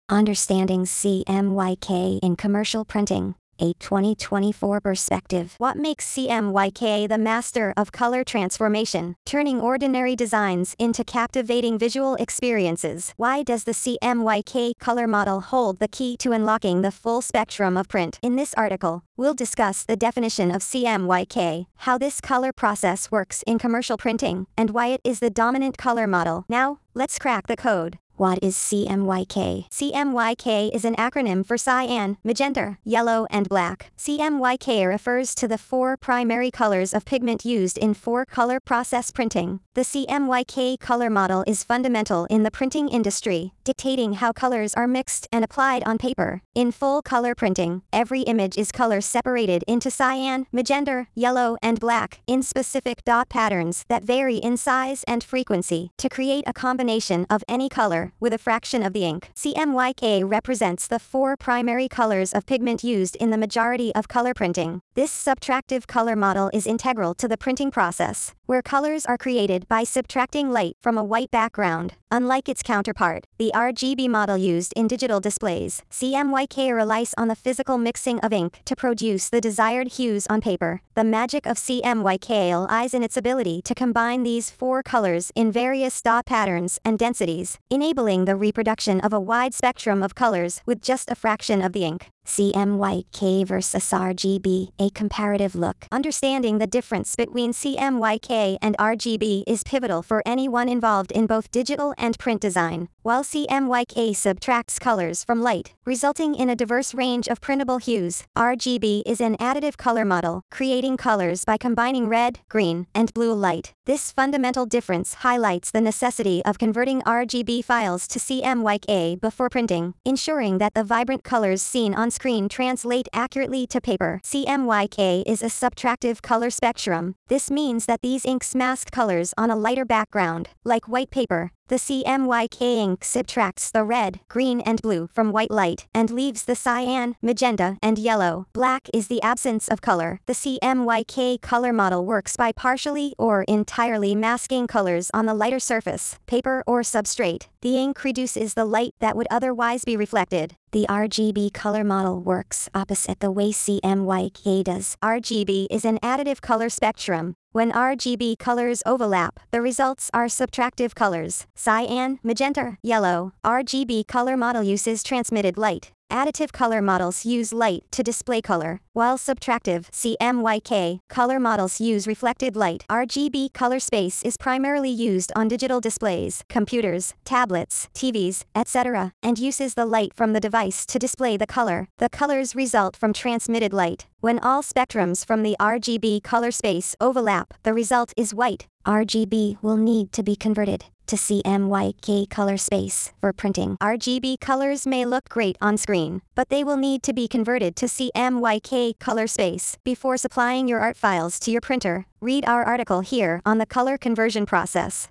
Understanding CMYK in Commercial Printing, a 2024 perspective. What makes CMYK the master of color transformation, turning ordinary designs into captivating visual experiences? Why does the CMYK color model hold the key to unlocking the full spectrum of print? In this article, we'll discuss the definition of CMYK, how this color process works in commercial printing, and why it is the dominant color model. Now, let's crack the code. What is CMYK? CMYK is an acronym for cyan, magenta, yellow, and black. CMYK refers to the four primary colors of pigment used in four-color process printing. The CMYK color model is fundamental in the printing industry, dictating how colors are mixed and applied on paper. In full-color printing, every image is color separated into cyan, magenta, yellow, and black in specific dot patterns that vary in size and frequency to create a combination of any color with a fraction of the ink. CMYK represents the four primary colors of pigment used in the majority of color printing. This subtractive color model is integral to the printing process, where colors are created by subtracting light from a white background. Unlike its counterpart, the RGB model used in digital displays, CMYK relies on the physical mixing of ink to produce the desired hues on paper. The magic of CMYK lies in its ability to combine these four colors in various dot patterns and densities, enabling the reproduction of a wide spectrum of colors with just a fraction of the ink. CMYK versus RGB, a comparative look. Understanding the difference between CMYK and RGB is pivotal for anyone involved in both digital and print design. While CMYK subtracts colors from light, resulting in a diverse range of printable hues, RGB is an additive color model, creating colors by combining red, green, and blue light. This fundamental difference highlights the necessity of converting RGB files to CMYK before printing, ensuring that the vibrant colors seen on screen translate accurately to paper. CMYK is a subtractive color spectrum. This means that these inks mask colors on a lighter background, like white paper. The CMYK ink subtracts the red, green, and blue from white light and leaves the cyan, magenta, and yellow. Black is the absence of color. The CMYK color model works by partially or entirely masking colors on the lighter surface, paper or substrate. The ink reduces the light that would otherwise be reflected. The RGB color model works opposite the way CMYK does. RGB is an additive color spectrum. When RGB colors overlap, the results are subtractive colors. Cyan, magenta, yellow. RGB color model uses transmitted light. Additive color models use light to display color, while subtractive CMYK color models use reflected light. RGB color space is primarily used on digital displays, computers, tablets, TVs, etc., and uses the light from the device to display the color. The colors result from transmitted light. When all spectrums from the RGB color space overlap, the result is white. RGB will need to be converted to CMYK color space for printing. RGB colors may look great on screen, but they will need to be converted to CMYK color space before supplying your art files to your printer. Read our article here on the color conversion process.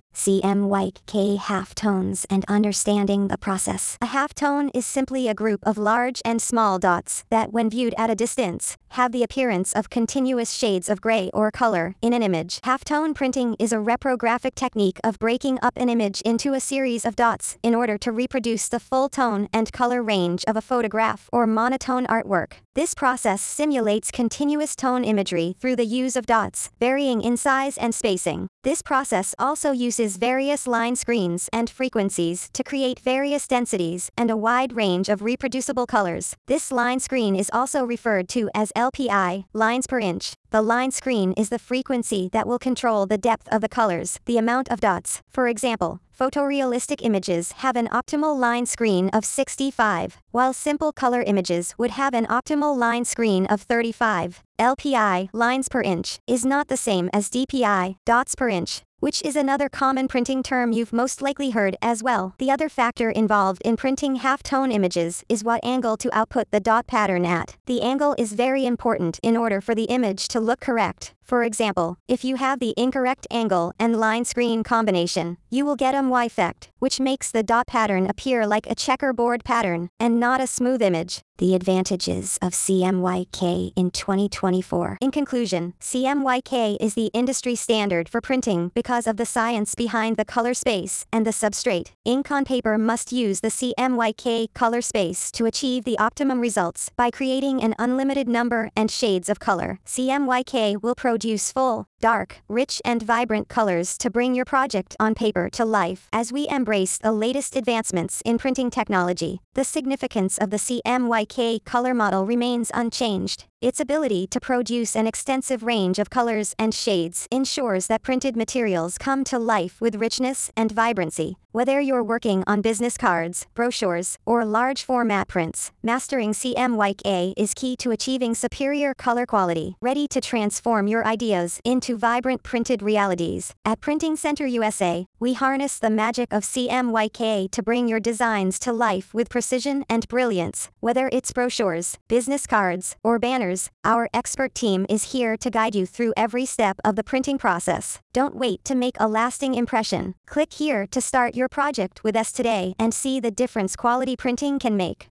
CMYK halftones and understanding the process. A halftone is simply a group of large and small dots that, when viewed at a distance, have the appearance of continuous shades of gray or color in an image. Halftone printing is a reprographic technique of breaking up an image into a series of dots in order to reproduce the full tone and color range of a photograph or monotone artwork. This process simulates continuous tone imagery through the use of dots, varying in size and spacing. This process also uses various line screens and frequencies to create various densities and a wide range of reproducible colors. This line screen is also referred to as LPI, lines per inch. The line screen is the frequency that will control the depth of the colors, the amount of dots. For example, photorealistic images have an optimal line screen of 65, while simple color images would have an optimal line screen of 35. LPI, lines per inch, is not the same as DPI, dots per inch, which is another common printing term you've most likely heard as well. The other factor involved in printing halftone images is what angle to output the dot pattern at. The angle is very important in order for the image to look correct. For example, if you have the incorrect angle and line screen combination, you will get a MY effect, which makes the dot pattern appear like a checkerboard pattern, and not a smooth image. The advantages of CMYK in 2024. In conclusion, CMYK is the industry standard for printing because of the science behind the color space and the substrate. Ink on paper must use the CMYK color space to achieve the optimum results by creating an unlimited number and shades of color. CMYK will produce full, dark, rich and vibrant colors to bring your project on paper to life. As we embrace the latest advancements in printing technology, the significance of the CMYK color model remains unchanged. Its ability to produce an extensive range of colors and shades ensures that printed materials come to life with richness and vibrancy. Whether you're working on business cards, brochures, or large format prints, mastering CMYK is key to achieving superior color quality, ready to transform your ideas into vibrant printed realities. At Printing Center USA, we harness the magic of CMYK to bring your designs to life with precision and brilliance. Whether it's brochures, business cards, or banners, our expert team is here to guide you through every step of the printing process. Don't wait to make a lasting impression. Click here to start your project with us today and see the difference quality printing can make.